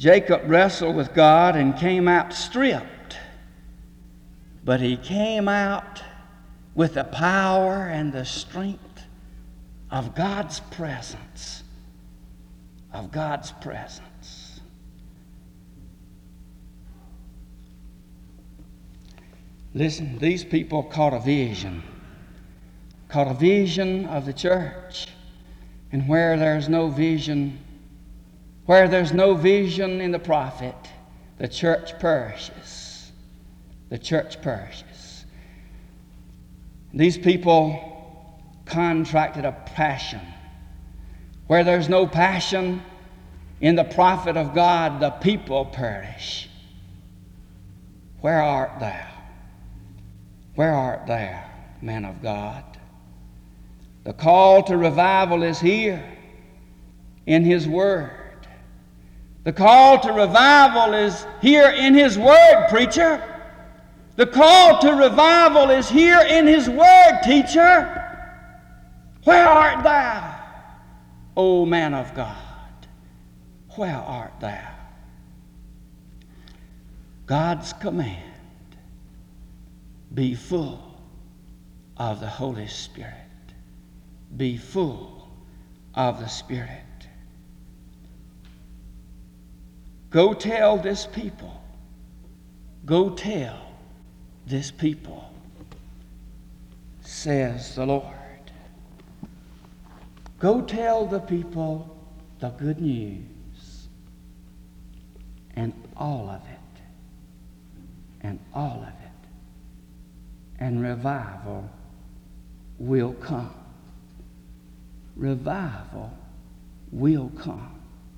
Jacob wrestled with God and came out stripped, but he came out with the power and the strength of God's presence. Of God's presence. Listen, these people caught a vision of the church. And where there's no vision in the prophet, the church perishes. The church perishes. These people contracted a passion. Where there's no passion in the prophet of God, the people perish. Where art thou? Where art thou, man of God? The call to revival is here in His Word. The call to revival is here in His Word, preacher. The call to revival is here in His Word, teacher. Where art thou, O man of God? Where art thou? God's command, be full of the Holy Spirit. Be full of the Spirit. Go tell this people. Go tell this people, says the Lord. Go tell the people the good news, and all of it, and all of it, and revival will come. Revival will come.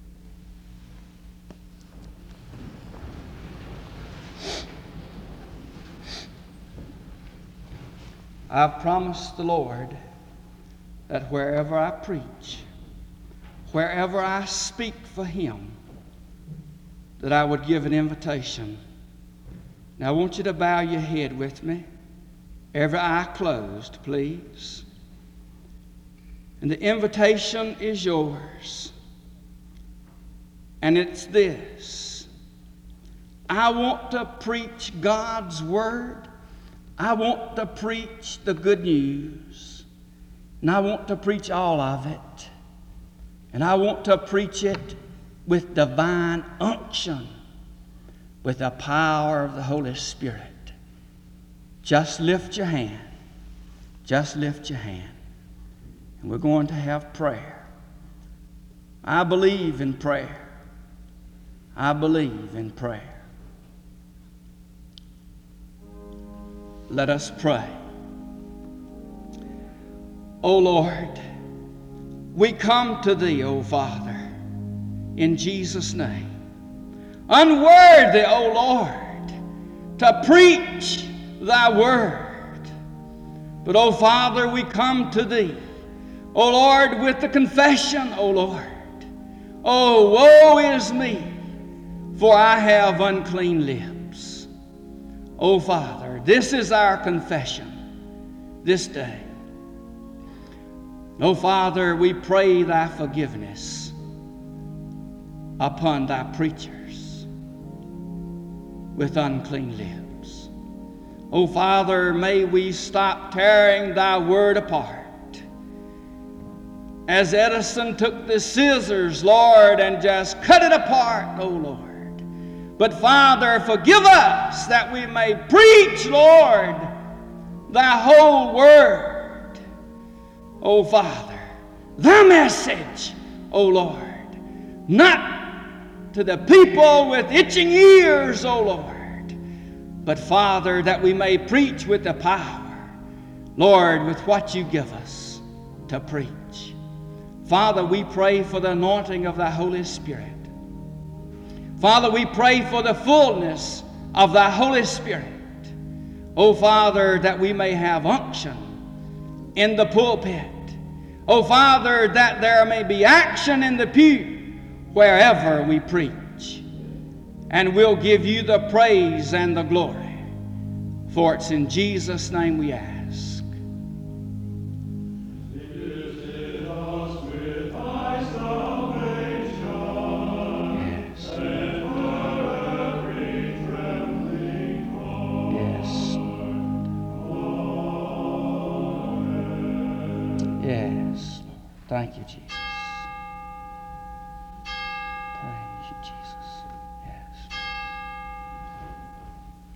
I've promised the Lord that wherever I preach, wherever I speak for Him, that I would give an invitation. Now I want you to bow your head with me. Every eye closed, please. And the invitation is yours. And it's this. I want to preach God's Word. I want to preach the good news. And I want to preach all of it. And I want to preach it with divine unction, with the power of the Holy Spirit. Just lift your hand. Just lift your hand. And we're going to have prayer. I believe in prayer. I believe in prayer. Let us pray. O Lord, we come to Thee, O Father, in Jesus' name. Unworthy, O Lord, to preach Thy Word. But, O Father, we come to Thee, O Lord, with the confession, O Lord, oh, woe is me, for I have unclean lips. O Father, this is our confession this day. O Father, we pray Thy forgiveness upon Thy preachers with unclean lips. O Father, may we stop tearing Thy Word apart. As Edison took the scissors, Lord, and just cut it apart, O Lord. But Father, forgive us that we may preach, Lord, Thy whole Word. O Father, Thy message, O Lord, not to the people with itching ears, O Lord, but Father, that we may preach with the power, Lord, with what You give us to preach. Father, we pray for the anointing of Thy Holy Spirit. Father, we pray for the fullness of Thy Holy Spirit. Oh, Father, that we may have unction in the pulpit. Oh, Father, that there may be action in the pew wherever we preach. And we'll give You the praise and the glory. For it's in Jesus' name we ask. Yes, Lord. Thank you, Jesus. Praise you, Jesus.